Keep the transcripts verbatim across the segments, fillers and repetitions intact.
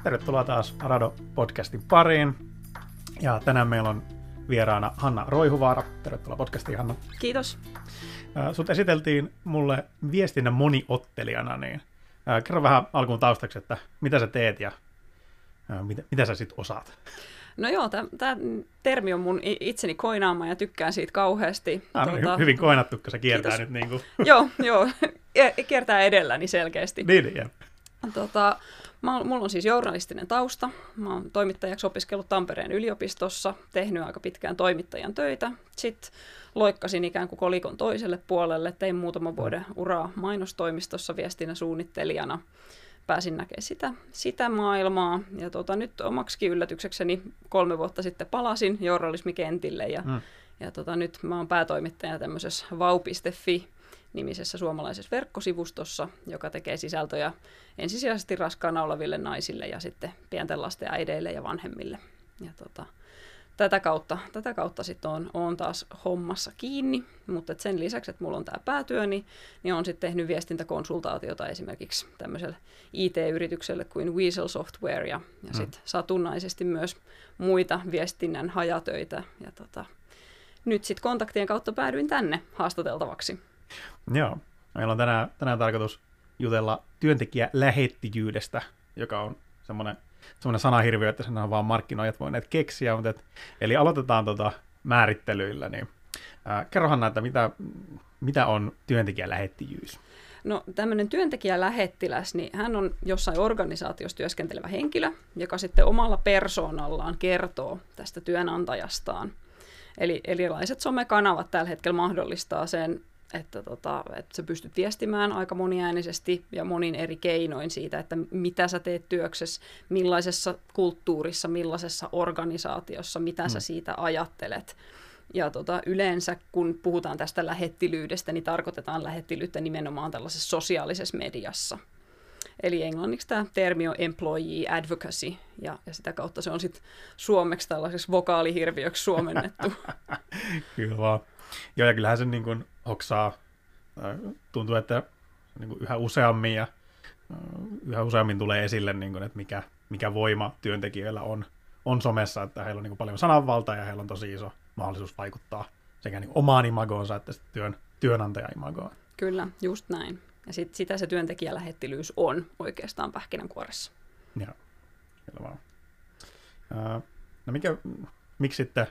tervetuloa taas Arado-podcastin pariin. Ja tänään meillä on vieraana Hanna Roihuvaara. Tervetuloa podcastiin, Hanna. Kiitos. Sut esiteltiin mulle viestinnän moniottelijana, niin kerro vähän alkuun taustaksi, että mitä sä teet ja mitä, mitä sä sit osaat? No joo, tämä termi on mun itseni koinaama ja tykkään siitä kauheasti. Ah, no, tuota, hyvin koinattu, kun se kiertää Kiitos. Nyt niin kuin. Joo, joo, kiertää edelläni selkeästi. Niin, jep. Tota, mä, mulla on siis journalistinen tausta. Mä oon toimittajaksi opiskellut Tampereen yliopistossa, tehnyt aika pitkään toimittajan töitä. Sitten loikkasin ikään kuin kolikon toiselle puolelle, tein muutaman vuoden uraa mainostoimistossa viestinnän suunnittelijana. Pääsin näkemään sitä, sitä maailmaa ja tota, nyt omaksikin yllätyksekseni kolme vuotta sitten palasin journalismikentille ja, mm. ja tota, nyt mä oon päätoimittajana tämmöisessä vau piste fi-nimisessä suomalaisessa verkkosivustossa, joka tekee sisältöjä ensisijaisesti raskaana oleville naisille ja sitten pienten lasten äideille ja vanhemmille. Ja tota, Tätä kautta, tätä kautta sitten on, on taas hommassa kiinni, mutta sen lisäksi, että mulla on tämä päätyö, niin, niin olen sitten tehnyt viestintäkonsultaatiota esimerkiksi tämmöiselle I T-yritykselle kuin Weasel Software ja, ja mm. sitten satunnaisesti myös muita viestinnän hajatöitä. Ja tota, nyt sitten kontaktien kautta päädyin tänne haastateltavaksi. Joo, meillä on tänään, tänään tarkoitus jutella työntekijälähettijyydestä, joka on semmoinen semmoinen sanahirviö, että sen on vaan markkinoijat voineet keksiä, mutta et, eli aloitetaan tota määrittelyillä, niin ää, kerrohan näitä, mitä, mitä on työntekijälähettijyys? No tämmöinen työntekijälähettiläs, niin hän on jossain organisaatiossa työskentelevä henkilö, joka sitten omalla persoonallaan kertoo tästä työnantajastaan. Eli erilaiset somekanavat tällä hetkellä mahdollistaa sen, Että, tota, että sä pystyt viestimään aika moniäänisesti ja monin eri keinoin siitä, että mitä sä teet työksessä, millaisessa kulttuurissa, millaisessa organisaatiossa, mitä mm. sä siitä ajattelet. Ja tota, yleensä kun puhutaan tästä lähettilyydestä, niin tarkoitetaan lähettilyyttä nimenomaan tällaisessa sosiaalisessa mediassa. Eli englanniksi tämä termi on employee advocacy, ja, ja sitä kautta se on sitten suomeksi tällaiseksi vokaalihirviöksi suomennettu. Kyllä vaan. Joo, ja kyllähän se niin kuin hoksaa, tuntuu, että niin kuin yhä useammin ja yhä useammin tulee esille, niin kuin, että mikä, mikä voima työntekijöillä on, on somessa, että heillä on niin kuin paljon sananvaltaa ja heillä on tosi iso mahdollisuus vaikuttaa sekä niin kuin omaan imagoonsa että työn, työnantaja-imagoon. Kyllä, just näin. Ja sit, sitä se työntekijälähettilyys on oikeastaan pähkinänkuoressa. Joo, kyllä vaan. No mikä, miksi sitten...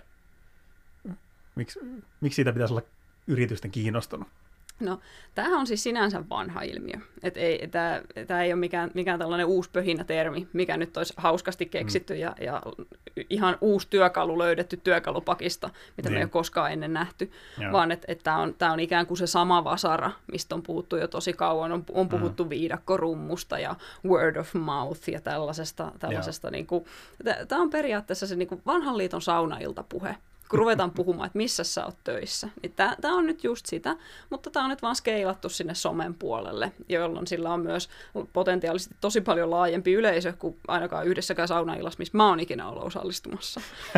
Miksi, miksi siitä pitäisi olla yritysten kiinnostunut? No, tämähän on siis sinänsä vanha ilmiö. Et ei, tämä, tämä ei ole mikään, mikään tällainen uusi pöhinä termi, mikä nyt olisi hauskasti keksitty mm. ja, ja ihan uusi työkalu löydetty työkalupakista, mitä niin. me ei ole koskaan ennen nähty, Joo. vaan että et tämä on, on ikään kuin se sama vasara, mistä on puhuttu jo tosi kauan. On, on puhuttu mm. viidakkorummusta ja word of mouth ja tällaisesta. tällaisesta niin kuin, tämä on periaatteessa se niin kuin vanhan liiton saunailtapuhe. Kun ruvetaan puhumaan, että missä sä oot töissä. Niin tämä on nyt just sitä, mutta tämä on nyt vaan skeilattu sinne somen puolelle, jolloin sillä on myös potentiaalisesti tosi paljon laajempi yleisö kuin ainakaan yhdessäkään saunaillassa, missä mä oon ikinä ollut osallistumassa.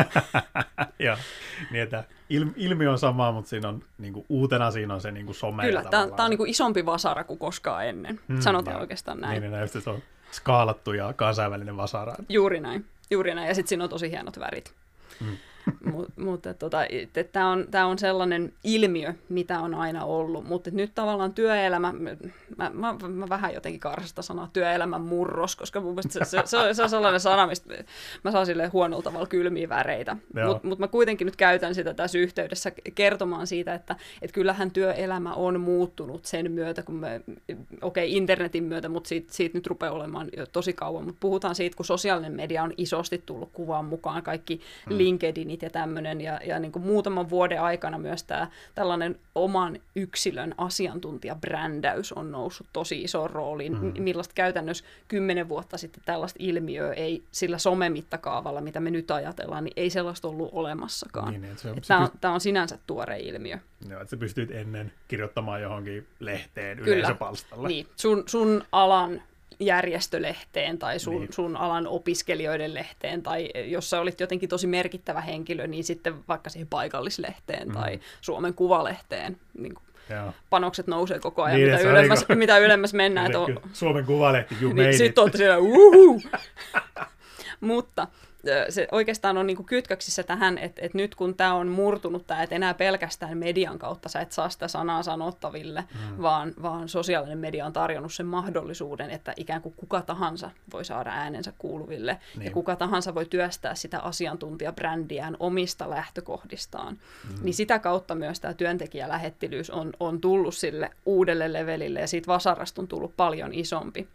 Joo, niin että ilmiö on sama, mutta siinä on, niin kuin, uutena siinä on se niin kuin some. Kyllä, tämä on niin kuin isompi vasara kuin koskaan ennen. Hmm, Sanotaan jo. oikeastaan näin. Niin, niin se on skaalattu ja kansainvälinen vasara. Juuri näin, juuri näin. Ja sitten siinä on tosi hienot värit. Hmm. Mutta tota, tämä on, on sellainen ilmiö, mitä on aina ollut, mutta nyt tavallaan työelämä, mä, mä, mä vähän jotenkin karsasta sanaa työelämän murros, koska mun mielestä se, se, se, on, se on sellainen sana, mistä mä saan silleen huonolla tavalla kylmiä väreitä, mutta mut mä kuitenkin nyt käytän sitä tässä yhteydessä kertomaan siitä, että et kyllähän työelämä on muuttunut sen myötä, kun me, okei okay, internetin myötä, mutta siitä, siitä nyt rupeaa olemaan jo tosi kauan, mutta puhutaan siitä, kun sosiaalinen media on isosti tullut kuvaan mukaan, kaikki hmm. LinkedInit ja tämmöinen, ja, ja niin kuin muutaman vuoden aikana myös tämä tällainen oman yksilön asiantuntijabrändäys on noussut tosi isoon rooliin, mm. millaista käytännössä kymmenen vuotta sitten tällaista ilmiöä ei sillä somemittakaavalla, mitä me nyt ajatellaan, niin ei sellaista ollut olemassakaan. Niin, että se on, tämä, on, pyst- tämä on sinänsä tuore ilmiö. Joo, että sä pystyt ennen kirjoittamaan johonkin lehteen yleisöpalstalle. Niin, sun, sun alan järjestölehteen tai sun, niin. sun alan opiskelijoiden lehteen, tai jos sä olit jotenkin tosi merkittävä henkilö, niin sitten vaikka siihen paikallislehteen mm. tai Suomen Kuvalehteen. Niin panokset nousee koko ajan, niin, mitä, ylemmäs, niin kuin, mitä ylemmäs mennään. Suomen Kuvalehti, you made niin, it. Sitten olette siellä, uhuhu! Mutta se oikeastaan on niin kuin kytköksissä tähän, että, että nyt kun tämä on murtunut, tämä, että enää pelkästään median kautta sä et saa sitä sanaa sanottaville, mm. vaan, vaan sosiaalinen media on tarjonnut sen mahdollisuuden, että ikään kuin kuka tahansa voi saada äänensä kuuluville, niin. ja kuka tahansa voi työstää sitä asiantuntijabrändiään omista lähtökohdistaan. Mm. Niin sitä kautta myös tämä työntekijälähettilyys on, on tullut sille uudelle levelille, ja siitä vasarasta on tullut paljon isompi.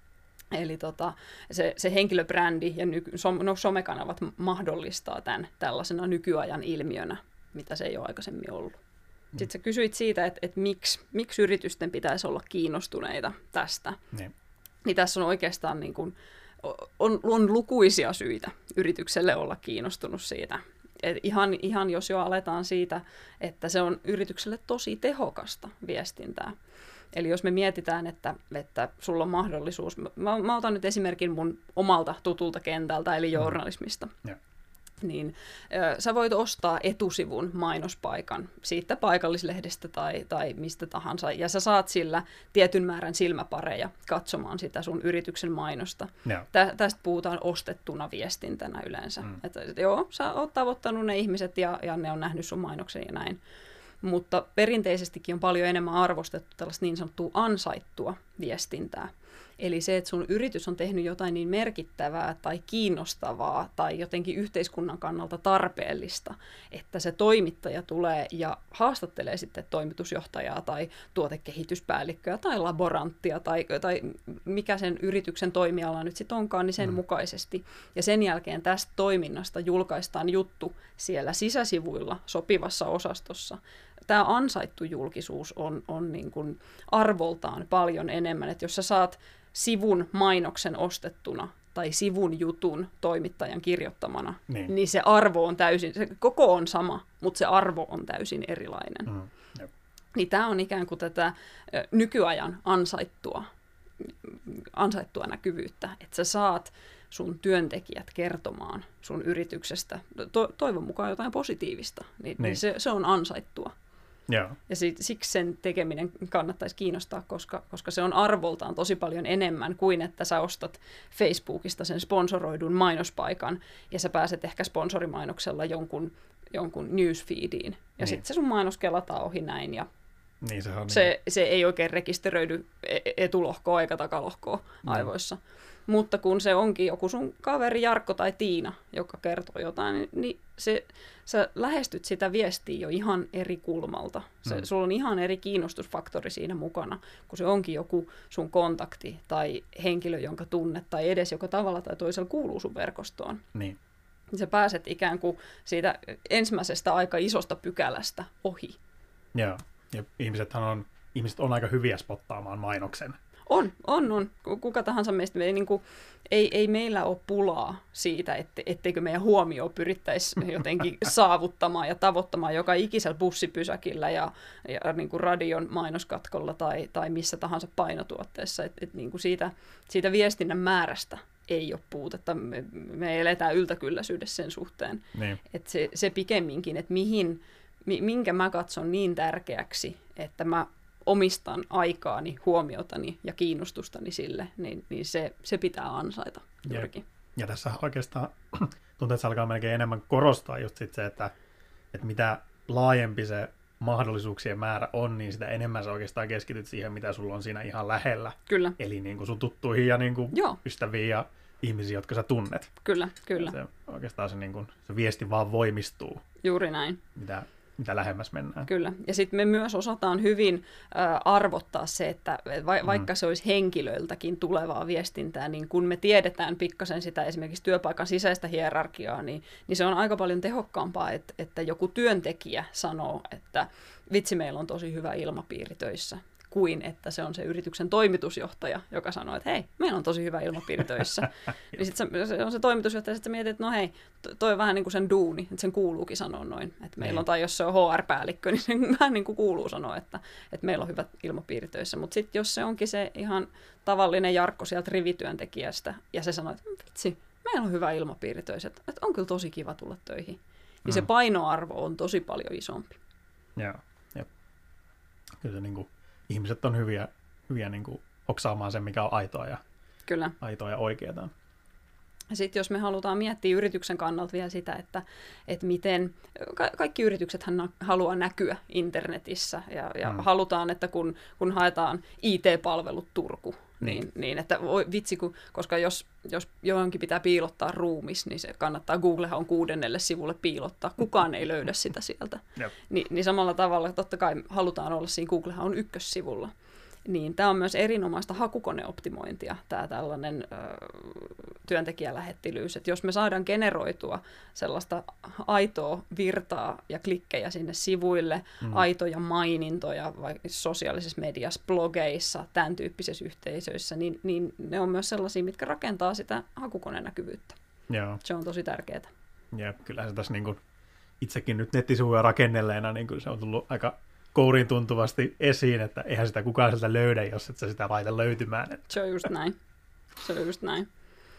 Eli tota, se, se henkilöbrändi ja nyky, som, no, somekanavat mahdollistaa tämän tällaisena nykyajan ilmiönä, mitä se ei ole aikaisemmin ollut. Mm. Sitten sä kysyit siitä, että, että miksi, miksi yritysten pitäisi olla kiinnostuneita tästä. Mm. Niin tässä on oikeastaan niin kuin, on, on lukuisia syitä yritykselle olla kiinnostunut siitä. Et ihan, ihan jos jo aletaan siitä, että se on yritykselle tosi tehokasta viestintää. Eli jos me mietitään, että, että sulla on mahdollisuus, mä, mä otan nyt esimerkin mun omalta tutulta kentältä, eli journalismista, mm. niin ö, sä voit ostaa etusivun mainospaikan siitä paikallislehdestä tai, tai mistä tahansa, ja sä saat sillä tietyn määrän silmäpareja katsomaan sitä sun yrityksen mainosta. Yeah. Tä, tästä puhutaan ostettuna viestintänä yleensä. Mm. Että, että joo, sä oot tavoittanut ne ihmiset ja, ja ne on nähnyt sun mainoksen ja näin. Mutta perinteisestikin on paljon enemmän arvostettu tällaista niin sanottua ansaittua viestintää. Eli se, että sun yritys on tehnyt jotain niin merkittävää tai kiinnostavaa tai jotenkin yhteiskunnan kannalta tarpeellista, että se toimittaja tulee ja haastattelee sitten toimitusjohtajaa tai tuotekehityspäällikköä tai laboranttia tai, tai mikä sen yrityksen toimiala nyt sitten onkaan, niin sen mm. mukaisesti. Ja sen jälkeen tästä toiminnasta julkaistaan juttu siellä sisäsivuilla sopivassa osastossa. Tämä ansaittu julkisuus on, on niin kuin arvoltaan paljon enemmän, että jos sä saat sivun mainoksen ostettuna tai sivun jutun toimittajan kirjoittamana, niin, niin se arvo on täysin, se koko on sama, mutta se arvo on täysin erilainen. Mm, niin tämä on ikään kuin tätä nykyajan ansaittua, ansaittua näkyvyyttä, että sä saat sun työntekijät kertomaan sun yrityksestä, to, toivon mukaan jotain positiivista, niin, niin. niin se, se on ansaittua. Yeah. Ja siksi sen tekeminen kannattaisi kiinnostaa, koska, koska se on arvoltaan tosi paljon enemmän kuin että sä ostat Facebookista sen sponsoroidun mainospaikan ja sä pääset ehkä sponsorimainoksella jonkun, jonkun newsfeediin. Ja niin. sitten se sun mainos kelataan ohi näin ja niin, se, on se, niin. se ei oikein rekisteröidy etulohkoa eikä takalohkoa mm. aivoissa. Mutta kun se onkin joku sun kaveri Jarkko tai Tiina, joka kertoo jotain, niin, niin se, sä lähestyt sitä viestiä jo ihan eri kulmalta. Se, mm. Sulla on ihan eri kiinnostusfaktori siinä mukana, kun se onkin joku sun kontakti tai henkilö, jonka tunnet, tai edes joka tavalla tai toisella kuuluu sun verkostoon. Niin. Sä pääset ikään kuin siitä ensimmäisestä aika isosta pykälästä ohi. Joo, ja ihmisethän on, ihmiset on aika hyviä spottaamaan mainoksen. On, on, on. Kuka tahansa meistä, me ei, niin kuin, ei, ei meillä ole pulaa siitä, ette, etteikö meidän huomioon pyrittäisi jotenkin saavuttamaan ja tavoittamaan joka ikisellä bussipysäkillä ja, ja niin kuin radion mainoskatkolla tai, tai missä tahansa painotuotteessa. Et, et niin kuin siitä, siitä viestinnän määrästä ei ole puutetta. Me, me eletään yltäkylläisyydessä sen suhteen. Niin. Et se, se pikemminkin, että mihin, minkä mä katson niin tärkeäksi, että mä omistan aikaani, huomiotani ja kiinnostustani sille, niin, niin se, se pitää ansaita juurikin. Ja, ja tässä oikeastaan tuntuu, että se alkaa melkein enemmän korostaa just sit se, että, että mitä laajempi se mahdollisuuksien määrä on, niin sitä enemmän sä oikeastaan keskityt siihen, mitä sulla on siinä ihan lähellä. Kyllä. Eli niin kuin sun tuttuihin ja niin kuin ystäviin ja ihmisiä, jotka sä tunnet. Kyllä, kyllä. Se, oikeastaan se, niin kuin, se viesti vaan voimistuu. Juuri näin. Mitä mitä lähemmäs mennään. Kyllä. Ja sitten me myös osataan hyvin äh, arvottaa se, että va- vaikka mm. se olisi henkilöiltäkin tulevaa viestintää, niin kun me tiedetään pikkasen sitä esimerkiksi työpaikan sisäistä hierarkiaa, niin, niin se on aika paljon tehokkaampaa, että, että joku työntekijä sanoo, että vitsi, meillä on tosi hyvä ilmapiiri töissä, kuin että se on se yrityksen toimitusjohtaja, joka sanoo, että hei, meillä on tosi hyvä ilmapiiri töissä. Niin sitten se on se toimitusjohtaja, sitten mietit, että no hei, toi on vähän niin kuin sen duuni, että sen kuuluukin sanoa noin. Että meillä on, tai jos se on H R-päällikkö, niin se vähän niin kuin kuuluu sanoa, että, että meillä on hyvä ilmapiiri töissä. Mutta sitten jos se onkin se ihan tavallinen Jarkko sieltä rivityöntekijästä, ja se sanoo, että vitsi, meillä on hyvä ilmapiiri töissä, että, että on kyllä tosi kiva tulla töihin. Niin mm. se painoarvo on tosi paljon isompi. Joo, jep. Kyllä se niin kuin ihmiset on hyviä, hyviä niin kuin oksaamaan sen, mikä on aitoa ja, Kyllä. aitoa ja oikeaa. Sitten jos me halutaan miettiä yrityksen kannalta vielä sitä, että, että miten ka- kaikki yrityksethän haluaa näkyä internetissä ja, ja mm. halutaan, että kun, kun haetaan I T-palvelut Turku, niin, niin, niin että voi, vitsi, kun, koska jos, jos johonkin pitää piilottaa ruumis, niin se kannattaa, Googlehan on kuudennelle sivulle piilottaa, kukaan ei löydä sitä sieltä. Yep. Ni, niin samalla tavalla totta kai halutaan olla siinä, Googlehan on ykkössivulla. Niin tämä on myös erinomaista hakukoneoptimointia, tämä tällainen ö, työntekijälähettilyys. Että jos me saadaan generoitua sellaista aitoa virtaa ja klikkejä sinne sivuille, mm. aitoja mainintoja vaikka sosiaalisessa mediassa, blogeissa, tämän tyyppisissä yhteisöissä, niin, niin ne on myös sellaisia, mitkä rakentaa sitä hakukonenäkyvyyttä. Joo. Se on tosi tärkeää. Ja kyllä se tässä niin kuin itsekin nyt nettisivuja rakennelleena, niin kuin se on tullut aika kouriin tuntuvasti esiin, että eihän sitä kukaan sieltä löydä, jos et sä sitä laita löytymään. Se on just näin. Se on just näin.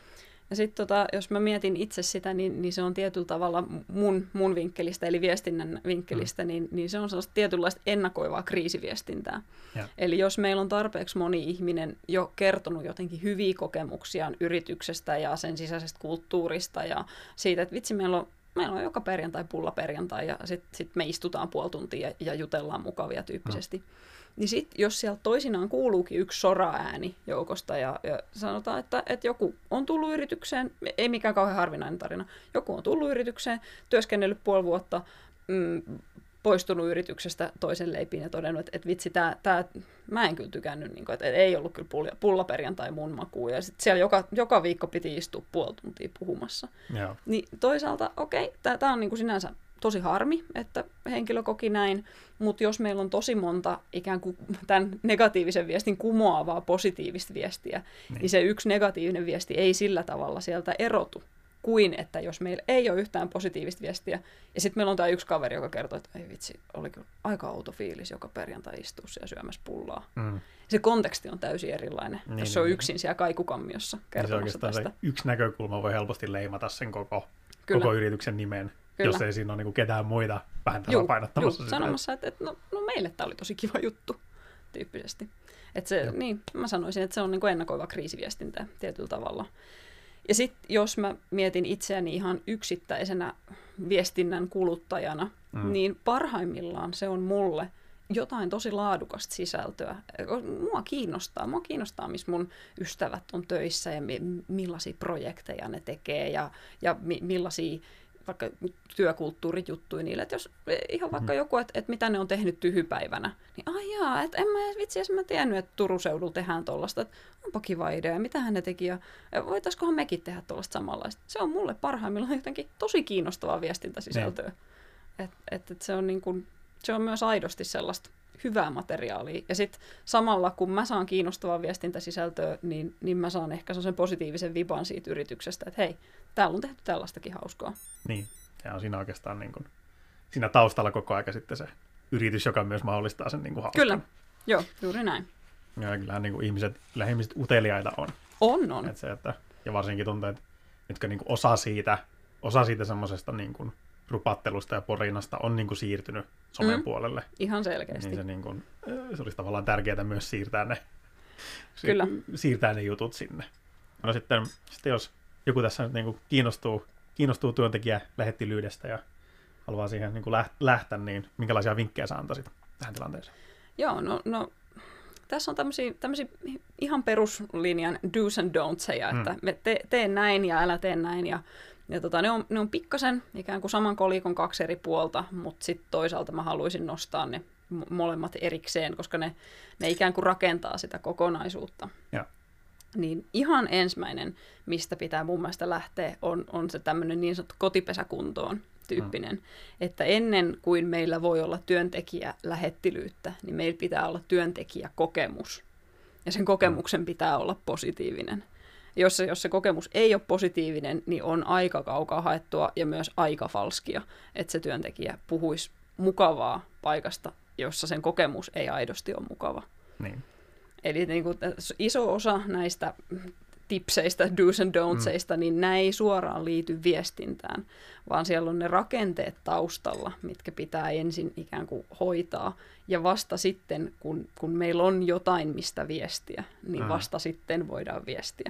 Ja sitten tota, jos mä mietin itse sitä, niin, niin se on tietyllä tavalla mun, mun vinkkelistä, eli viestinnän vinkkelistä, mm. niin, niin se on sellaista tietynlaista ennakoivaa kriisiviestintää. Ja. Eli jos meillä on tarpeeksi moni ihminen jo kertonut jotenkin hyviä kokemuksiaan yrityksestä ja sen sisäisestä kulttuurista ja siitä, että vitsi, meillä on Meillä on joka perjantai pullaperjantai ja sitten sit me istutaan puoli tuntia ja, ja jutellaan mukavia tyyppisesti. Mm. Niin sitten jos sieltä toisinaan kuuluukin yksi sora-ääni joukosta ja, ja sanotaan, että, että joku on tullut yritykseen, ei mikään kauhean harvinainen tarina, joku on tullut yritykseen, työskennellyt puoli vuotta, mm, poistunut yrityksestä toisen leipiin ja todennut, että, että vitsi, tää, tää, mä en kyllä tykännyt, niin kuin, että ei ollut kyllä pullaperjantai mun makuun. Ja sitten siellä joka, joka viikko piti istua puoli tuntia puhumassa. Joo. Niin toisaalta, okei, okay, tämä on niin kuin sinänsä tosi harmi, että henkilö koki näin, mutta jos meillä on tosi monta ikään kuin tämän negatiivisen viestin kumoavaa positiivista viestiä, niin, niin se yksi negatiivinen viesti ei sillä tavalla sieltä erotu, kuin että jos meillä ei ole yhtään positiivista viestiä, ja sitten meillä on tämä yksi kaveri, joka kertoo, että ei vitsi, oli kyllä aika outo fiilis joka perjantai istua ja syömässä pullaa. Mm. Se konteksti on täysin erilainen, niin, jos se on yksin siellä kaikukammiossa kertomassa niin tästä. Se yksi näkökulma voi helposti leimata sen koko, koko yrityksen nimen, kyllä. Jos ei siinä ole niin ketään muita vähän tasapainottamassa. Juu, sanomassa, että, että no, no meille tämä oli tosi kiva juttu, tyyppisesti. Että se, niin, mä sanoisin, että se on niin kuin ennakoiva kriisiviestintä tietyllä tavalla. Ja sitten jos mä mietin itseäni ihan yksittäisenä viestinnän kuluttajana, mm. niin parhaimmillaan se on mulle jotain tosi laadukasta sisältöä. Mua kiinnostaa. Mua kiinnostaa, missä mun ystävät on töissä ja mi- millaisia projekteja ne tekee ja, ja mi- millaisia vaikka työkulttuurijuttuja niille. Että jos ihan vaikka mm. joku, että, että mitä ne on tehnyt tyhypäivänä, niin ai jaa, että en mä vitsi edes mä tiennyt, että Turun seudulla tehdään tuollaista, että onpa kiva idea, mitähän ne teki ja voitaiskohan mekin tehdä tuollaista samanlaista. Se on mulle parhaimmillaan jotenkin tosi kiinnostavaa viestintäsisältöä. Että et, et se, on niin kun, se on myös aidosti sellaista hyvää materiaalia. Ja sitten samalla, kun mä saan kiinnostavaa viestintäsisältöä, niin, niin mä saan ehkä sen positiivisen viban siitä yrityksestä, että hei, täällä on tehty tällaistakin hauskaa. Niin, ja on siinä oikeastaan niin kuin, siinä taustalla koko aika sitten se yritys, joka myös mahdollistaa sen niin kuin hauskan. Kyllä, joo, juuri näin. Ja kyllähän niin kuin ihmiset, kyllä ihmiset uteliaita on. On, on. Et se, että, ja varsinkin tuntuu, että nytkö niin kuin osa siitä, osa siitä semmoisesta niin kuin rupattelusta ja porinasta on niin kuin siirtynyt somen mm, puolelle. Ihan selkeästi. Niin se, niin kuin, se olisi tavallaan tärkeää myös siirtää ne, Kyllä. siirtää ne jutut sinne. No sitten, sitten jos joku tässä nyt niin kuin kiinnostuu, kiinnostuu työntekijälähettilyydestä ja haluaa siihen niin kuin lähteä, niin minkälaisia vinkkejä sä antaisit tähän tilanteeseen? Joo, no, no tässä on tämmöisiä, tämmöisiä ihan peruslinjan do's and don'tseja, että mm. te, tee näin ja älä tee näin. Ja, ja tota, ne, on, ne on pikkasen ikään kuin saman kolikon kaksi eri puolta, mutta sitten toisaalta mä haluaisin nostaa ne molemmat erikseen, koska ne, ne ikään kuin rakentaa sitä kokonaisuutta. Ja. Niin ihan ensimmäinen, mistä pitää mun mielestä lähteä, on, on se tämmöinen niin sanottu kotipesäkuntoon tyyppinen, mm. että ennen kuin meillä voi olla työntekijälähettilyyttä, niin meillä pitää olla työntekijäkokemus. Ja sen kokemuksen pitää olla positiivinen. Jos se, jos se kokemus ei ole positiivinen, niin on aika kaukaa haettua ja myös aika falskia, että se työntekijä puhuisi mukavaa paikasta, jossa sen kokemus ei aidosti ole mukava. Niin. Eli niin kuin, iso osa näistä tipseistä, do's and don'tseista, mm. niin nämä ei suoraan liity viestintään, vaan siellä on ne rakenteet taustalla, mitkä pitää ensin ikään kuin hoitaa. Ja vasta sitten, kun, kun meillä on jotain, mistä viestiä, niin vasta mm. sitten voidaan viestiä.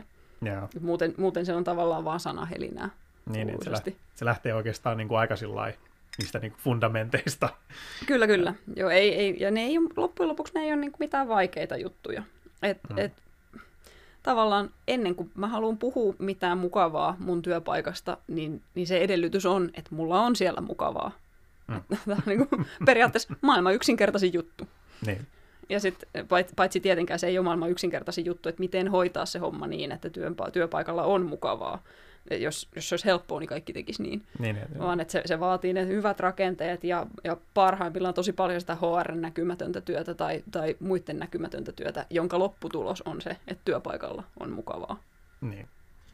Joo. Muuten, muuten se on tavallaan vaan sanahelinää. Niin, että se, lähtee, se lähtee oikeastaan niin kuin aika sillai niistä niin kuin fundamenteista. Kyllä, kyllä. Joo, ei, ei, ja ne ei ole, loppujen lopuksi ne ei ole niin kuin mitään vaikeita juttuja. Et, mm. et, tavallaan ennen kuin mä haluan puhua mitään mukavaa mun työpaikasta, niin, niin se edellytys on, että mulla on siellä mukavaa. Mm. Tämä on niin kuin periaatteessa maailman yksinkertaisin juttu. Niin. Ja sitten paitsi tietenkään se ei ole maailman yksinkertaisin juttu, että miten hoitaa se homma niin, että työpa- työpaikalla on mukavaa. Jos, jos se olisi helppoa, niin kaikki tekisi niin. niin, niin Vaan että se, se vaatii ne hyvät rakenteet ja, ja parhaimmillaan tosi paljon sitä H R-näkymätöntä työtä tai, tai muiden näkymätöntä työtä, jonka lopputulos on se, että työpaikalla on mukavaa. Niin.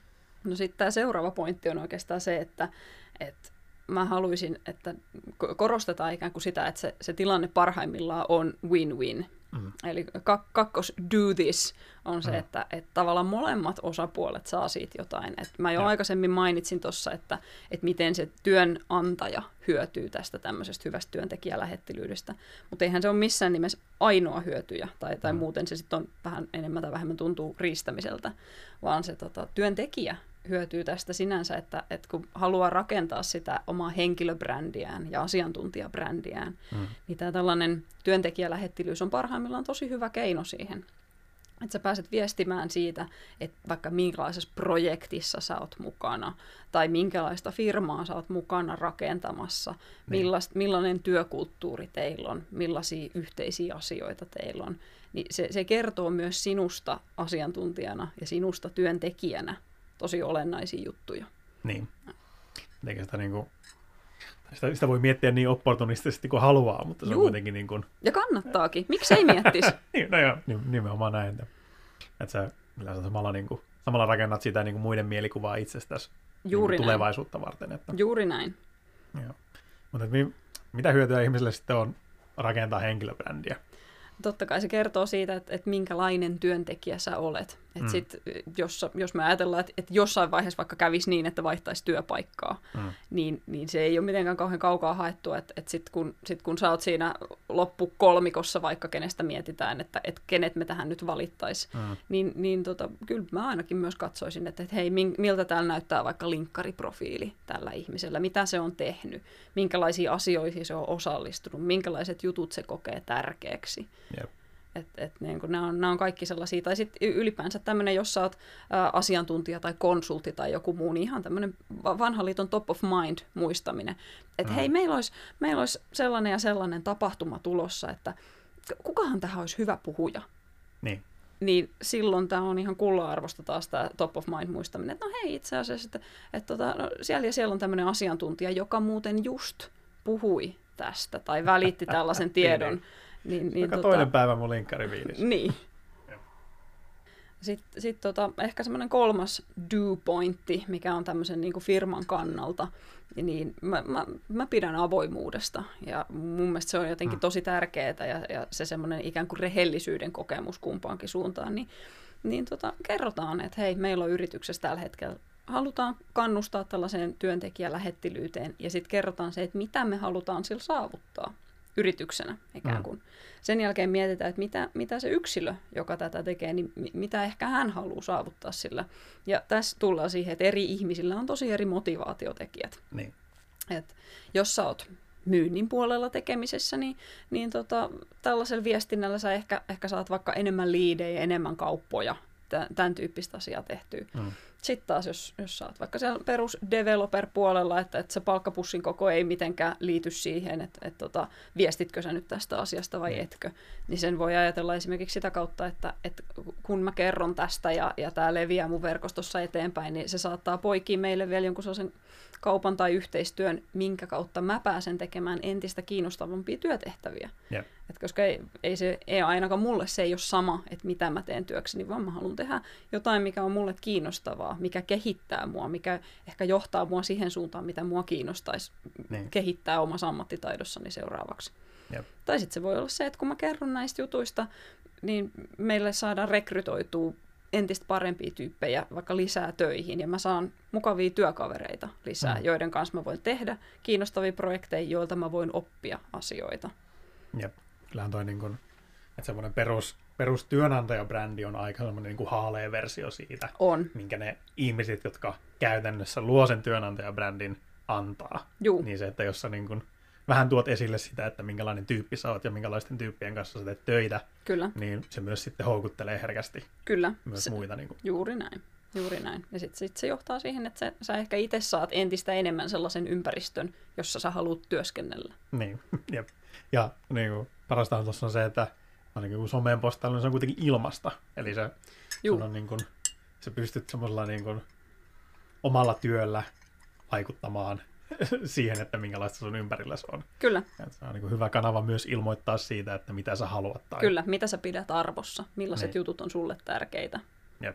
No sitten tämä seuraava pointti on oikeastaan se, että, että mä haluaisin, että korostetaan ikään kuin sitä, että se, se tilanne parhaimmillaan on win-win. Mm. Eli kak- kakkos do this on se, mm. että, että tavallaan molemmat osapuolet saa siitä jotain. Et mä jo ja. aikaisemmin mainitsin tuossa, että, että miten se työnantaja hyötyy tästä tämmöisestä hyvästä työntekijälähettilyydestä. Mutta eihän se ole missään nimessä ainoa hyötyjä, tai, tai mm. muuten se sitten on vähän enemmän tai vähemmän tuntuu riistämiseltä, vaan se tota, työntekijä hyötyy tästä sinänsä, että, että kun haluaa rakentaa sitä omaa henkilöbrändiään ja asiantuntijabrändiään, mm. niin tämä tällainen työntekijälähettilyys on parhaimmillaan tosi hyvä keino siihen. Että sä pääset viestimään siitä, että vaikka minkälaisessa projektissa sä oot mukana, tai minkälaista firmaa sä oot mukana rakentamassa, niin. millast, millainen työkulttuuri teillä on, millaisia yhteisiä asioita teillä on. Niin se, se kertoo myös sinusta asiantuntijana ja sinusta työntekijänä tosi olennaisia juttuja. Niin. Eikä sitä, niin kuin, sitä, sitä voi miettiä niin opportunistisesti kuin haluaa, mutta se Juu. on kuitenkin niin kuin... Ja kannattaakin. Miksi ei miettisi? niin, no joo, nimenomaan näin. Että sä, sä samalla, niin kuin, samalla rakennat sitä niin kuin muiden mielikuvaa itsestäsi Juuri niin tulevaisuutta näin. varten. Että... Juuri näin. Joo. Mutta mi, mitä hyötyä ihmiselle sitten on rakentaa henkilöbrändiä? Totta kai se kertoo siitä, että, että minkälainen työntekijä sä olet. Et mm. sit, jos, jos me ajatellaan, että, että jossain vaiheessa vaikka kävisi niin, että vaihtaisi työpaikkaa, mm. niin, niin se ei ole mitenkään kauhean kaukaa haettua. Että, että sitten kun, sit kun sä oot siinä loppukolmikossa vaikka kenestä mietitään, että, että kenet me tähän nyt valittaisi, mm. niin, niin tota, kyllä mä ainakin myös katsoisin, että, että hei, miltä täällä näyttää vaikka linkkariprofiili tällä ihmisellä, mitä se on tehnyt, minkälaisiin asioihin se on osallistunut, minkälaiset jutut se kokee tärkeäksi. Yep. Et, et, niin kun nämä, on, nämä on kaikki sellaisia, tai sitten ylipäänsä tämmöinen, jos sä oot ä, asiantuntija tai konsultti tai joku muu, niin ihan tämmöinen vanhan liiton top of mind muistaminen. Että mm. hei, meillä olisi, meillä olisi sellainen ja sellainen tapahtuma tulossa, että kukahan tähän olisi hyvä puhuja. Niin. Niin silloin tämä on ihan kulla-arvosta taas tämä top of mind muistaminen. Että no hei, itse asiassa, että, että tota, no, siellä ja siellä on tämmöinen asiantuntija, joka muuten just puhui tästä tai välitti tällaisen tiedon. Niin, niin, Joka tota, toinen päivä mun linkkariviilis. Niin. Sitten sit tota, ehkä semmoinen kolmas do-pointti, mikä on tämmöisen niin kuin firman kannalta, niin mä, mä, mä pidän avoimuudesta. Ja mun mielestä se on jotenkin mm. tosi tärkeää ja, ja se semmoinen ikään kuin rehellisyyden kokemus kumpaankin suuntaan. Niin, niin tota, kerrotaan, että hei, meillä on yrityksessä tällä hetkellä, halutaan kannustaa tällaiseen työntekijälähettilyyteen ja sitten kerrotaan se, että mitä me halutaan sillä saavuttaa yrityksenä ikään kuin. Mm. Sen jälkeen mietitään, että mitä, mitä se yksilö, joka tätä tekee, niin mitä ehkä hän haluaa saavuttaa sillä. Ja tässä tullaan siihen, että eri ihmisillä on tosi eri motivaatiotekijät. Niin. Et jos sä oot myynnin puolella tekemisessä, niin, niin tota, tällaisella viestinnällä sä ehkä, ehkä saat vaikka enemmän liidejä, enemmän kauppoja, tämän tyyppistä asiaa tehtyä. Mm. Sitten taas, jos, jos sä oot vaikka siellä perus-developer-puolella, että, että se palkkapussin koko ei mitenkään liity siihen, että, että tota, viestitkö sä nyt tästä asiasta vai mm. etkö, niin sen voi ajatella esimerkiksi sitä kautta, että, että kun mä kerron tästä ja, ja tämä leviää mun verkostossa eteenpäin, niin se saattaa poikia meille vielä jonkun sellaisen kaupan tai yhteistyön, minkä kautta mä pääsen tekemään entistä kiinnostavampia työtehtäviä. Yep. Et koska ei, ei se, ei ainakaan mulle se ei ole sama, että mitä mä teen työkseni, vaan mä haluan tehdä jotain, mikä on mulle kiinnostavaa, mikä kehittää mua, mikä ehkä johtaa mua siihen suuntaan, mitä mua kiinnostaisi niin. kehittää omassa ammattitaidossani seuraavaksi. Yep. Tai sitten se voi olla se, että kun mä kerron näistä jutuista, niin meille saadaan rekrytoitua entistä parempia tyyppejä vaikka lisää töihin, ja mä saan mukavia työkavereita lisää, mm. joiden kanssa mä voin tehdä kiinnostavia projekteja, joilta mä voin oppia asioita. Jep. Kyllähän toi niin kun, että semmoinen perus, perustyönantajabrändi on aika semmoinen niin kuin haalea versio siitä, On. minkä ne ihmiset, jotka käytännössä luo sen työnantajabrändin, antaa. Juu. Niin se, että jos sä niin kuin vähän tuot esille sitä, että minkälainen tyyppi sä oot ja minkälaisten tyyppien kanssa sä teet töitä, Kyllä. niin se myös sitten houkuttelee herkästi Kyllä. myös Se, muita. Niin kuin. Juuri näin. Juuri näin. Ja sitten sit se johtaa siihen, että sä, sä ehkä itse saat entistä enemmän sellaisen ympäristön, jossa sä haluat työskennellä. Niin, jep. Ja niin kuin, parastahan tuossa on se, että ainakin kun someen postailu, niin se on kuitenkin ilmasta. Eli se, sun on niin kuin, sä pystyt semmoisella niin kuin, omalla työllä vaikuttamaan siihen, että minkälaista sun ympärillä se on. Kyllä. Ja se on niin kuin hyvä kanava myös ilmoittaa siitä, että mitä sä haluat. Tai... Kyllä, mitä sä pidät arvossa, millaiset niin. jutut on sulle tärkeitä. Jep.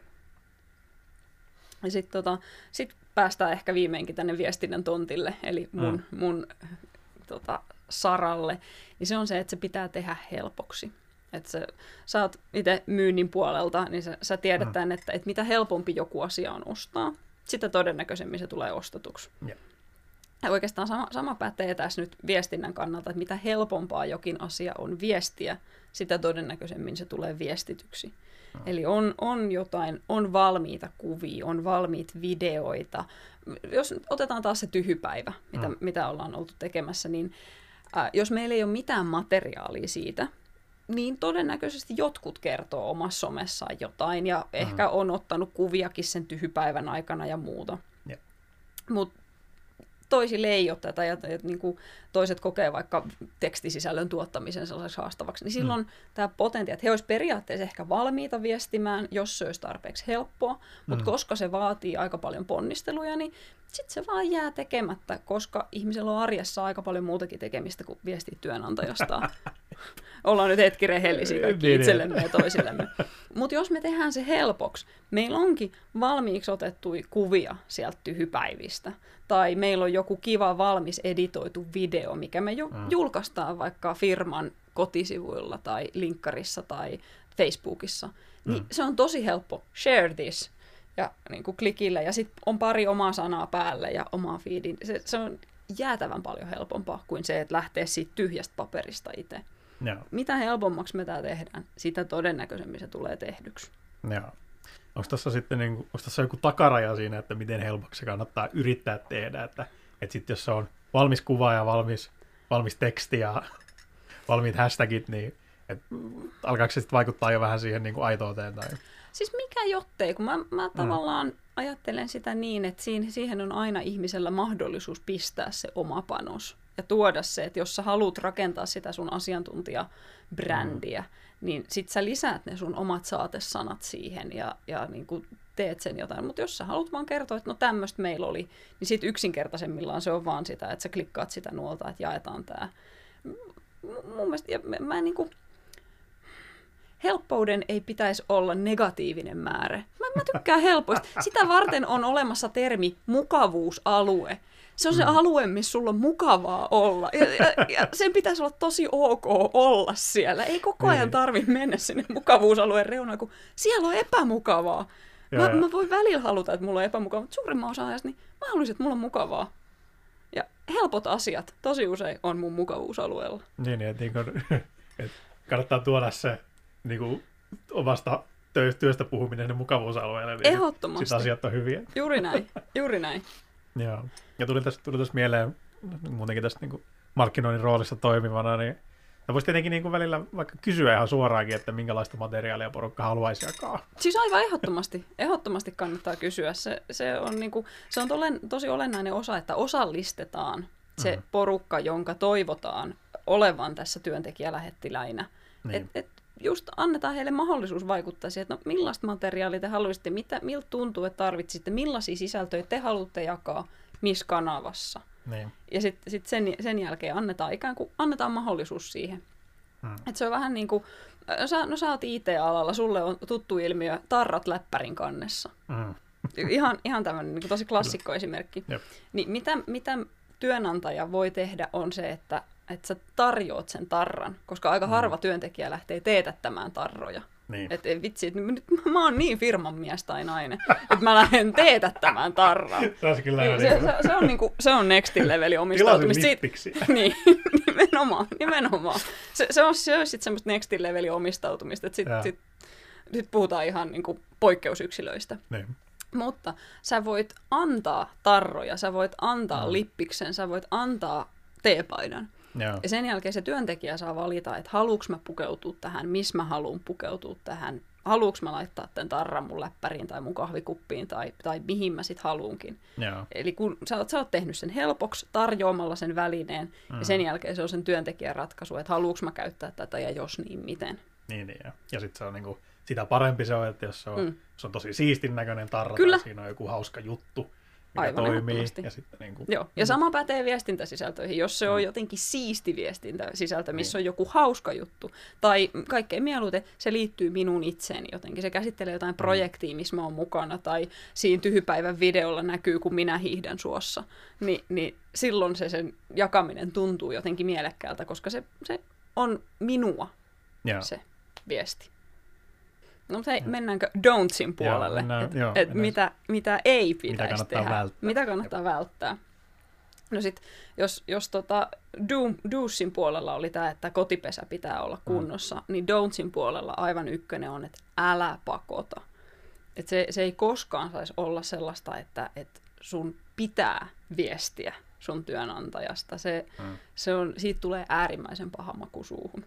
Ja sitten tota, sit päästään ehkä viimeinkin tänne viestinnän tontille, eli mun, mm. mun tota, saralle. Niin se on se, että se pitää tehdä helpoksi. Että sä, sä oot itse myynnin puolelta, niin sä, sä tiedät mm. tämän, että, että mitä helpompi joku asia on ostaa, sitä todennäköisemmin se tulee ostetuksi. Yep. Ja oikeastaan sama, sama pätee tässä nyt viestinnän kannalta, että mitä helpompaa jokin asia on viestiä, sitä todennäköisemmin se tulee viestityksi. Mm. Eli on, on jotain, on valmiita kuvia, on valmiit videoita. Jos otetaan taas se tyhjypäivä, mitä, mm. mitä ollaan oltu tekemässä, niin äh, jos meillä ei ole mitään materiaalia siitä, niin todennäköisesti jotkut kertoo omassa somessaan jotain ja mm. ehkä on ottanut kuviakin sen tyhjypäivän aikana ja muuta. Yep. Mutta toisille ei ole tätä, ja, ja niin kuin toiset kokee vaikka tekstisisällön tuottamisen sellaiseksi haastavaksi, niin silloin mm. tämä potentiaali, että he olisivat periaatteessa ehkä valmiita viestimään, jos se olisi tarpeeksi helppoa, mutta mm. koska se vaatii aika paljon ponnisteluja, niin sitten se vaan jää tekemättä, koska ihmisellä on arjessa aika paljon muutakin tekemistä kuin viestiä työnantajastaan. Ollaan nyt hetki rehellisiä kaikki itsellemme ja toisillemme. Mutta jos me tehdään se helpoksi, meillä onkin valmiiksi otettuja kuvia sieltä tyhjypäivistä, tai meillä on joku kiva valmis editoitu video, mikä me jo mm. julkaistaan vaikka firman kotisivuilla tai linkkarissa tai Facebookissa, niin mm. se on tosi helppo. Share this. Ja niin kuin klikillä, ja sitten on pari omaa sanaa päälle ja omaa feedin. Se, se on jäätävän paljon helpompaa kuin se, että lähtee siitä tyhjästä paperista itse. Joo. Mitä helpommaksi me tämä tehdään, sitä todennäköisemmin se tulee tehdyksi. Joo. Onko tässä sitten niin, onko tässä joku takaraja siinä, että miten helpoksi se kannattaa yrittää tehdä? Että, että sitten jos se on valmis kuva ja valmis, valmis teksti ja valmiit hashtagit, niin et, alkaako se sitten vaikuttaa jo vähän siihen niin kuin aitouteen? Tai... Siis mikä jottei, kun mä, mä tavallaan mm. ajattelen sitä niin, että siihen on aina ihmisellä mahdollisuus pistää se oma panos ja tuoda se, että jos sä haluat rakentaa sitä sun asiantuntijabrändiä, mm. niin sit sä lisäät ne sun omat saatesanat siihen ja, ja niin kuin teet sen jotain. Mutta jos sä haluat vaan kertoa, että no tämmöistä meillä oli, niin sit yksinkertaisemmillaan se on vaan sitä, että sä klikkaat sitä nuolta, että jaetaan tää. Mun mielestä, ja mä, mä niin kuin... helppouden ei pitäisi olla negatiivinen määrä. Mä, mä tykkään helpoista. Sitä varten on olemassa termi mukavuusalue. Se on se mm. alue, missä sulla on mukavaa olla. Ja, ja, ja sen pitäisi olla tosi ok olla siellä. Ei koko ajan tarvitse mennä sinne mukavuusalueen reunaan, kun siellä on epämukavaa. Mä, mä voin välillä haluta, että mulla on epämukavaa, mutta suurimman osa ajasta niin mä haluaisin, että mulla on mukavaa. Ja helpot asiat tosi usein on mun mukavuusalueella. Niin, että niin et kannattaa tuoda se niin kuin omasta työstä puhuminen ne mukavuusalueelle, niin ehdottomasti. Sitten asiat on hyviä. Juuri näin, juuri näin. Joo. Ja tuli tästä, tuli tästä mieleen muutenkin tästä niin kuin markkinoinnin roolissa toimivana, niin voisi tietenkin niin kuin välillä vaikka kysyä ihan suoraankin, että minkälaista materiaalia porukka haluaisi jakaa. Siis aivan ehdottomasti. Ehdottomasti kannattaa kysyä. Se, se on, niin kuin, se on tolen, tosi olennainen osa, että osallistetaan se mm-hmm. porukka, jonka toivotaan olevan tässä työntekijälähettiläinä. Niin. Et, et just annetaan heille mahdollisuus vaikuttaa siihen, että no, millaista materiaalia te haluaisitte, mitä, miltä tuntuu, että tarvitsitte, millaisia sisältöjä te haluatte jakaa, missä kanavassa. Niin. Ja sitten sit sen, sen jälkeen annetaan ikään kuin annetaan mahdollisuus siihen. Hmm. Et se on vähän niin kuin, no sä, no sä oot I T-alalla, sulle on tuttu ilmiö tarrat läppärin kannessa. Hmm. Ihan, ihan tämmöinen niin tosi klassikko esimerkki. Jep. Niin mitä, mitä työnantaja voi tehdä on se, että että sä tarjoat sen tarran, koska aika harva mm. työntekijä lähtee teetättämään tarroja. Niin. Että vitsi, että nyt mä oon niin firman mies tai nainen, että mä lähden teetättämään tarraa. Se on kyllä se, se, se, se, on niinku, se on next levelin omistautumista. Tilasin lippiksi. Niin, nimenomaan, nimenomaan. Se, se on, se on sitten semmoista next levelin omistautumista, että sitten sit, sit puhutaan ihan niinku poikkeusyksilöistä. Niin. Mutta sä voit antaa tarroja, sä voit antaa mm. lippiksen, sä voit antaa teepaidan. Joo. Ja sen jälkeen se työntekijä saa valita, että haluuks mä pukeutua tähän, missä mä haluan pukeutua tähän, haluuks mä laittaa tämän tarran mun läppäriin tai mun kahvikuppiin tai, tai mihin mä sit haluunkin. Joo. Eli kun sä oot, sä oot tehnyt sen helpoksi tarjoamalla sen välineen, mm. ja sen jälkeen se on sen työntekijän ratkaisu, että haluuks mä käyttää tätä ja jos niin, miten. Niin, niin ja, ja sitten se on niinku, sitä parempi se on, että jos se on, mm. se on tosi siistin näköinen tarra Kyllä. tai siinä on joku hauska juttu, mikä Aivan toimii. Ja, sitten niinku, Joo. Ja sama pätee viestintäsisältöihin. Jos se on mm. jotenkin siisti viestintäsisältö, missä niin. on joku hauska juttu, tai kaikkein mieluiten se liittyy minun itseeni jotenkin. Se käsittelee jotain mm. projektia, missä mä oon mukana, tai siinä tyhypäivän videolla näkyy, kun minä hiihdän suossa. Ni, niin silloin se sen jakaminen tuntuu jotenkin mielekkäältä, koska se, se on minua, Joo. se viesti. No mutta hei, mennäänkö don'tsin puolelle? Joo, mennään, et, joo, et mennään. mitä, mitä ei pitäisi mitä kannattaa tehdä. välttää. Mitä kannattaa Jep. välttää. No sit, jos, jos tota do, do'sin puolella oli tämä, että kotipesä pitää olla kunnossa, mm. niin don'tsin puolella aivan ykkönen on, että älä pakota. Et se, se ei koskaan saisi olla sellaista, että et sun pitää viestiä sun työnantajasta. Se, mm. se on, siitä tulee äärimmäisen paha maku suuhun.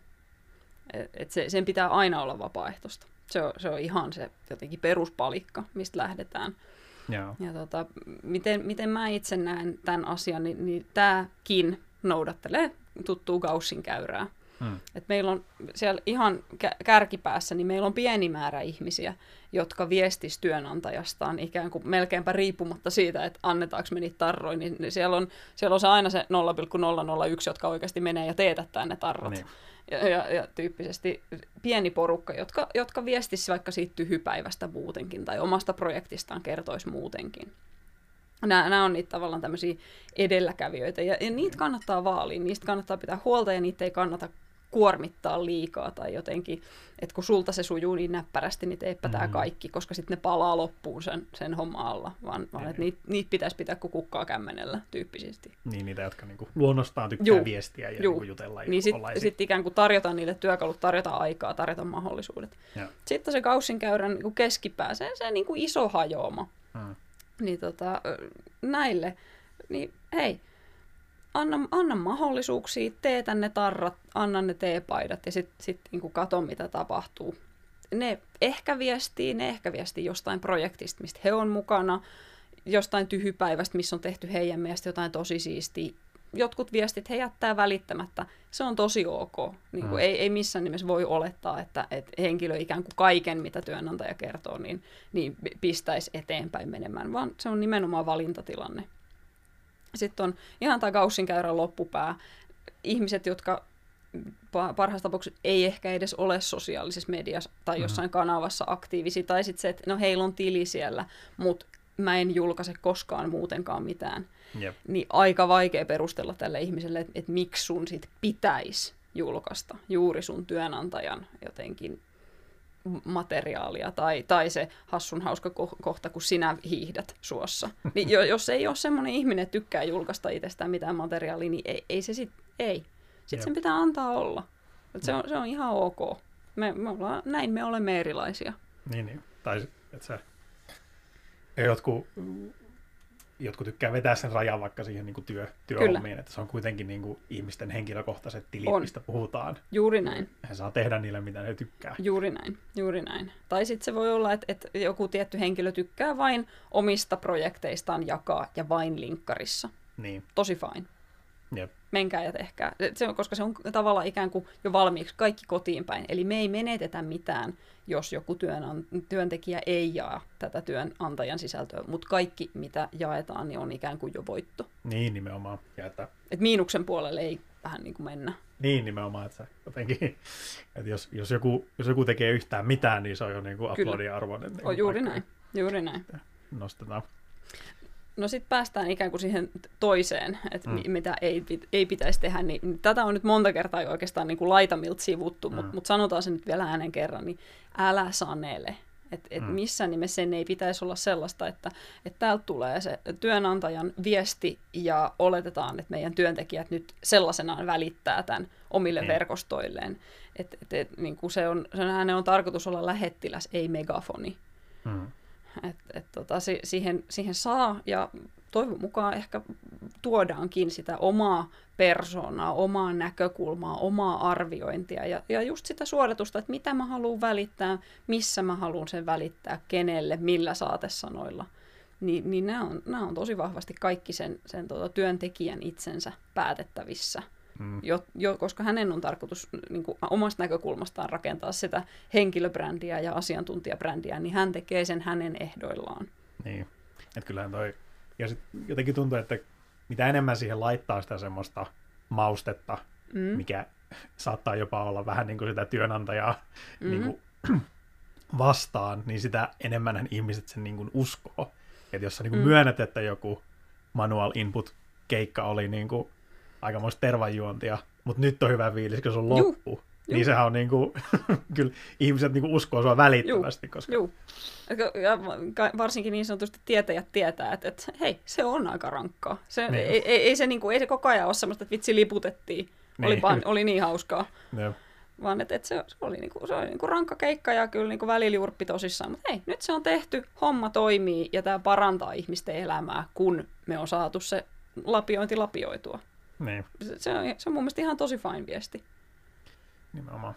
Et, et se, sen pitää aina olla vapaaehtoista. Se on, se on ihan se jotenkin peruspalikka, mistä lähdetään. Joo. Ja tota, miten, miten mä itse näen tämän asian, niin, niin tämäkin noudattelee tuttua Gaussin käyrää. Hmm. Et meillä on siellä ihan kärkipäässä, niin meillä on pieni määrä ihmisiä, jotka viestis työnantajastaan ikään kuin melkeinpä riippumatta siitä, että annetaanko me niitä tarroja, niin siellä on, siellä on se aina se nolla pilkku nolla nolla yksi, jotka oikeasti menee ja teetättää ne tarrat. Niin. Ja, ja, ja tyyppisesti pieni porukka, jotka, jotka viestisi vaikka siitä tyhypäivästä muutenkin tai omasta projektistaan kertoisi muutenkin. Nämä, nämä on niitä tavallaan tämmöisiä edelläkävijöitä ja, ja niitä kannattaa vaalia, niistä kannattaa pitää huolta ja niitä ei kannata kuormittaa liikaa tai jotenkin, että kun sulta se sujuu niin näppärästi, niin teepä tämä kaikki, koska sitten ne palaa loppuun sen, sen homma alla, vaan, vaan että niitä, niitä pitäisi pitää kuin kukkaa kämmenellä tyyppisesti. Niin, niitä, jotka niinku luonnostaan tykkää Juh. viestiä ja niinku jutella. Niin sitten sit ikään kuin tarjota niille työkalut, tarjota aikaa, tarjota mahdollisuudet. Ja. Sitten se Gaussin käyrän niin keskipää, se, se niin kuin iso hajoama. Hmm. Niin tota, näille, niin hei, Anna, anna mahdollisuuksia, teetä ne tarrat, anna ne teepaidat ja sitten sit, niin kato, mitä tapahtuu. Ne ehkä viestii, ne ehkä viestii jostain projektista, mistä he on mukana, jostain tyhypäivästä, missä on tehty heidän mielestä jotain tosi siistiä. Jotkut viestit he jättää välittämättä. Se on tosi ok. Niin kuin mm. ei, ei missään nimessä voi olettaa, että, että henkilö ikään kuin kaiken, mitä työnantaja kertoo, niin, niin pistäisi eteenpäin menemään, vaan se on nimenomaan valintatilanne. Sitten on ihan tämä Gaussin käyrän loppupää. Ihmiset, jotka parhaassa tapauksessa ei ehkä edes ole sosiaalisessa mediassa tai jossain mm-hmm. kanavassa aktiivisia, tai sitten se, että no heillä on tili siellä, mutta mä en julkaise koskaan muutenkaan mitään. Yep. Niin aika vaikea perustella tälle ihmiselle, että, että miksi sun sit pitäisi julkaista juuri sun työnantajan jotenkin materiaalia tai, tai se hassun hauska kohta, kun sinä hiihdät suossa. Niin jos ei ole semmoinen ihminen, että tykkää julkaista itsestään mitään materiaalia, niin ei, ei se sit, ei. Sitten sen pitää antaa olla. Se on, se on ihan ok. Me, me ollaan, näin me olemme erilaisia. Niin, niin. Tai että se, jotkut, jotkut tykkää vetää sen rajan vaikka siihen niin kuin työ, työhommiin, että se on kuitenkin niin kuin ihmisten henkilökohtaiset tilit, on. Mistä puhutaan. Juuri näin. He saa tehdä niille, mitä he tykkää. Juuri näin, juuri näin. Tai sitten se voi olla, että, että joku tietty henkilö tykkää vain omista projekteistaan jakaa ja vain linkkarissa. Niin. Tosi fine. Jep. Menkää ja tehkää. Se on, koska se on tavallaan ikään kuin jo valmiiksi kaikki kotiin päin. Eli me ei menetetä mitään, jos joku työn, työntekijä ei jaa tätä työnantajan sisältöä, mutta kaikki, mitä jaetaan, niin on ikään kuin jo voitto. Niin, nimenomaan. Ja että... Et miinuksen puolelle ei vähän niin kuin mennä. Niin, nimenomaan. Että, jotenkin, että jos, jos, joku, jos joku tekee yhtään mitään, niin se on jo niin kuin uploadin arvoinen. Niin on juuri näin. Juuri näin. Nostetaan. no sitten päästään ikään kuin siihen toiseen, että Mm. mitä ei, ei pitäisi tehdä. Niin, tätä on nyt monta kertaa oikeastaan niin kuin laitamilta sivuttu, mm. mutta mut sanotaan se nyt vielä äänen kerran, niin älä sanele. Että et Mm. missään nimessä sen ei pitäisi olla sellaista, että et täältä tulee se työnantajan viesti ja oletetaan, että meidän työntekijät nyt sellaisenaan välittää tämän omille Mm. verkostoilleen. Että et, et, niin kuin se on, sen hänen on tarkoitus olla lähettiläs, ei megafoni. Mm. Et, et, tota, si, siihen, siihen saa ja toivon mukaan ehkä tuodaankin sitä omaa persoonaa, omaa näkökulmaa, omaa arviointia ja, ja just sitä suoritusta, että mitä mä haluan välittää, missä mä haluan sen välittää, kenelle, millä saatesanoilla. Ni, niin nämä on, nämä on tosi vahvasti kaikki sen, sen tota, työntekijän itsensä päätettävissä. Mm. Jo, jo, koska hänen on tarkoitus niin kuin omasta näkökulmastaan rakentaa sitä henkilöbrändiä ja asiantuntijabrändiä, niin hän tekee sen hänen ehdoillaan. Niin, että kyllähän toi, ja sit jotenkin tuntuu, että mitä enemmän siihen laittaa sitä semmoista maustetta, mm. mikä saattaa jopa olla vähän niin kuin sitä työnantajaa mm. niin kuin vastaan, niin sitä enemmän ihmiset sen niin kuin uskoo. Että jos sä niin kuin mm. myönnät, että joku manual input keikka oli niin kuin aikamoista tervanjuontia, mutta nyt on hyvä fiilis, kun se on loppu. Juh. Niin Juh. sehän on niinku, kyllä ihmiset niinku uskoo sua välittömästi. Juh. Koska... Juh. Ja varsinkin niin sanotusti tietäjät tietää, että, että hei, se on aika rankkaa. Se, niin. ei, ei, ei, se niinku, ei se koko ajan ole semmoista, että vitsi liputettiin, niin. Oli, vaan, oli niin hauskaa. Jep. Vaan että, että se, se oli, niinku, se oli niinku rankka keikka ja kyllä niinku välillä jurppi tosissaan. Mutta hei, nyt se on tehty, homma toimii ja tämä parantaa ihmisten elämää, kun me on saatu se lapiointi lapioitua. Niin. Se, se, on, se on mun mielestä ihan tosi fine viesti. Nimenomaan.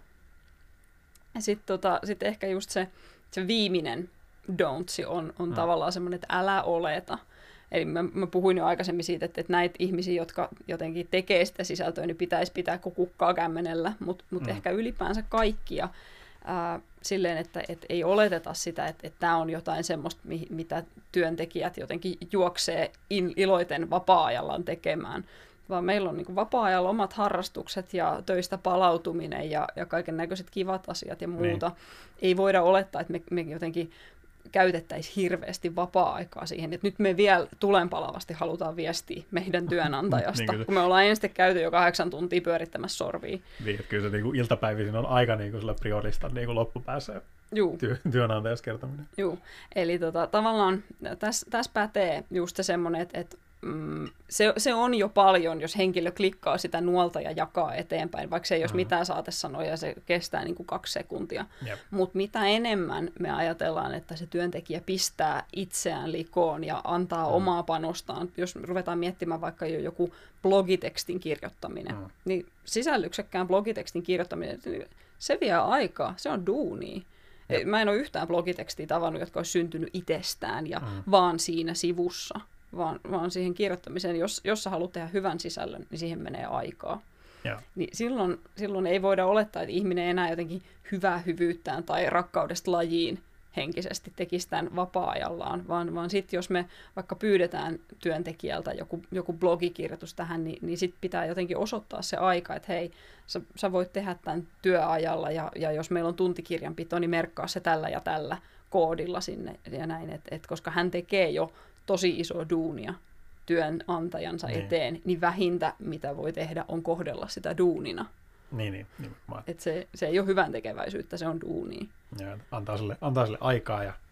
Ja sitten tota, sit ehkä just se, se viimeinen don't on, on mm. tavallaan semmoinen, että älä oleta. Eli mä, mä puhuin jo aikaisemmin siitä, että, että näitä ihmisiä, jotka jotenkin tekee sitä sisältöä, niin pitäisi pitää kukkaa kämmenellä, mutta mut mm. ehkä ylipäänsä kaikkia ää, silleen, että et ei oleteta sitä, että että tämä on jotain semmoista, mi, mitä työntekijät jotenkin juoksee in, iloiten vapaa-ajallaan tekemään. Vaan meillä on niin kuin vapaa-ajalla omat harrastukset ja töistä palautuminen ja, ja kaiken näköiset kivat asiat ja muuta. Niin. Ei voida olettaa, että me, me jotenkin käytettäisiin hirveästi vapaa-aikaa siihen, että nyt me vielä tulenpalavasti halutaan viestiä meidän työnantajasta, niin kun me ollaan ensin käyty jo kahdeksan tuntia pyörittämässä sorvia. Niin, kyllä se niin kuin iltapäivisin on aika niin kuin sillä prioristan niin kuin loppupäässä työ, työnantajassa kertominen. Joo, eli tota, tavallaan tässä täs pätee just se semmoinen, että et, mm, se, se on jo paljon, jos henkilö klikkaa sitä nuolta ja jakaa eteenpäin, vaikka se ei mm. olisi mitään saatesanoja, se kestää niin kuin kaksi sekuntia. Mutta mitä enemmän me ajatellaan, että se työntekijä pistää itseään likoon ja antaa mm. omaa panostaan, jos ruvetaan miettimään vaikka jo joku blogitekstin kirjoittaminen, mm. niin sisällyksekkään blogitekstin kirjoittaminen, se vie aikaa, se on duunia. Jep. Mä en ole yhtään blogitekstiä tavannut, jotka olisi syntynyt itsestään ja mm. vaan siinä sivussa. Vaan, vaan siihen kirjoittamiseen, jos, jos sä haluat tehdä hyvän sisällön, niin siihen menee aikaa. Yeah. Niin silloin, silloin ei voida olettaa, että ihminen enää jotenkin hyvää hyvyyttään tai rakkaudesta lajiin henkisesti tekisi tämän vapaa-ajallaan, vaan, vaan sitten jos me vaikka pyydetään työntekijältä joku, joku blogikirjoitus tähän, niin, niin sitten pitää jotenkin osoittaa se aika, että hei, sä, sä voit tehdä tämän työajalla ja, ja jos meillä on tuntikirjanpito, niin merkkaa se tällä ja tällä koodilla sinne ja näin, et, et, koska hän tekee jo tosi iso duunia työnantajansa niin. eteen, niin vähintä, mitä voi tehdä, on kohdella sitä duunina. Niin, niin. niin Et se, se ei ole hyvän tekeväisyyttä, se on duunia. Ja antaa, sille, antaa sille aikaa ja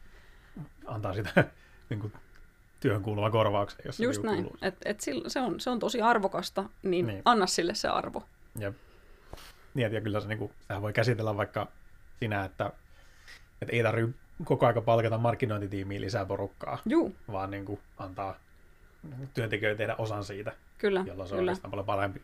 antaa sitä niin kuin, työhön kuuluva korvauksen. Jos just se näin. Et, et se, on, se on tosi arvokasta, niin, niin anna sille se arvo. Ja, niin, ja kyllä se, niin kuin, sehän voi käsitellä vaikka sinä, että, että ei tarvitse koko ajan palkata markkinointitiimiin lisää porukkaa, Juu. vaan niin kuin, antaa työntekijöille tehdä osan siitä, kyllä, jolloin se kyllä. on oikeastaan paljon parempi.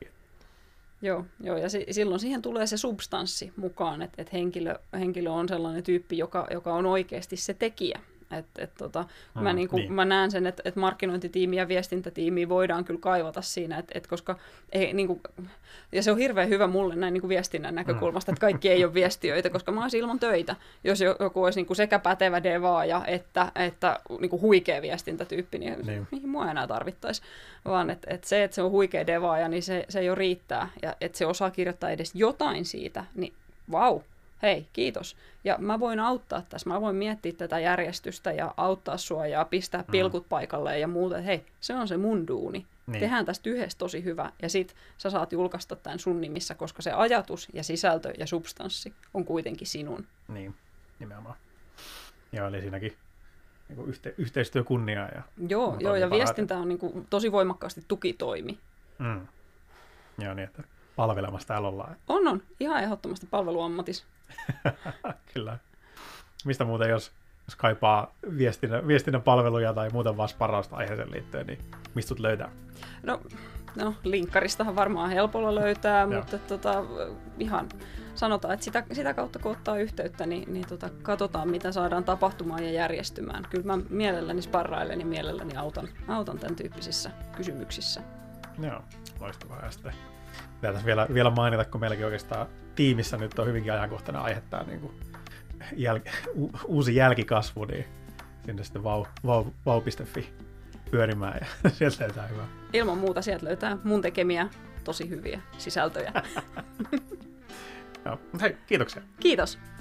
Joo, joo, ja si- silloin siihen tulee se substanssi mukaan, että et henkilö, henkilö on sellainen tyyppi, joka, joka on oikeasti se tekijä. Et, et tota, mm, mä, niinku, niin. mä näen sen, että et markkinointitiimi ja viestintätiimi voidaan kyllä kaivata siinä, et, et koska ei, niinku, ja se on hirveän hyvä mulle näin niinku viestinnän näkökulmasta, mm. että kaikki ei ole viestiöitä, koska mä olisin ilman töitä, jos joku olisi niinku sekä pätevä devaaja että, että niinku huikea viestintätyyppi, niin, niin. mihin mua enää tarvittaisi. Vaan että et se, että se on huikea devaaja, niin se, se jo riittää, ja että se osaa kirjoittaa edes jotain siitä, niin vau. hei, kiitos. Ja mä voin auttaa tässä, mä voin miettiä tätä järjestystä ja auttaa sua ja pistää pilkut mm. paikalleen ja muuta. Hei, se on se mun duuni. Niin. Tehdään tästä yhdessä tosi hyvä ja sit sä saat julkaista tämän sun nimissä, koska se ajatus ja sisältö ja substanssi on kuitenkin sinun. Niin, nimenomaan. Joo, eli siinäkin niin kuin yhte, yhteistyö kunniaa. Ja joo, joo ja viestintä on niin kuin tosi voimakkaasti tukitoimi. Mm. Joo, niin että palvelemassa täällä ollaan. On, on. Ihan ehdottomasti palveluammatis. Kyllä. Mistä muuten, jos, jos kaipaa viestinnän, viestinnän palveluja tai muuten vaan sparrausta aiheeseen liittyen, niin mistä sut löytää? No, no linkkaristahan varmaan helpolla löytää, mutta tota, ihan sanotaan, että sitä, sitä kautta kun ottaa yhteyttä, niin, niin tota, katsotaan, mitä saadaan tapahtumaan ja järjestymään. Kyllä mä mielelläni sparrailen ja mielelläni autan, autan tämän tyyppisissä kysymyksissä. Joo, loistavaa. Ja sitten pitää vielä, vielä mainita, kun meilläkin oikeastaan tiimissä nyt on hyvinkin ajankohtainen aihe tämä niin kuin jäl- u- uusi jälkikasvu, niin sinne sitten vau, vau, vau piste fi pyörimään ja sieltä löytää hyvää. Ilman muuta sieltä löytää mun tekemiä tosi hyviä sisältöjä. Joo, hei, kiitoksia. Kiitos.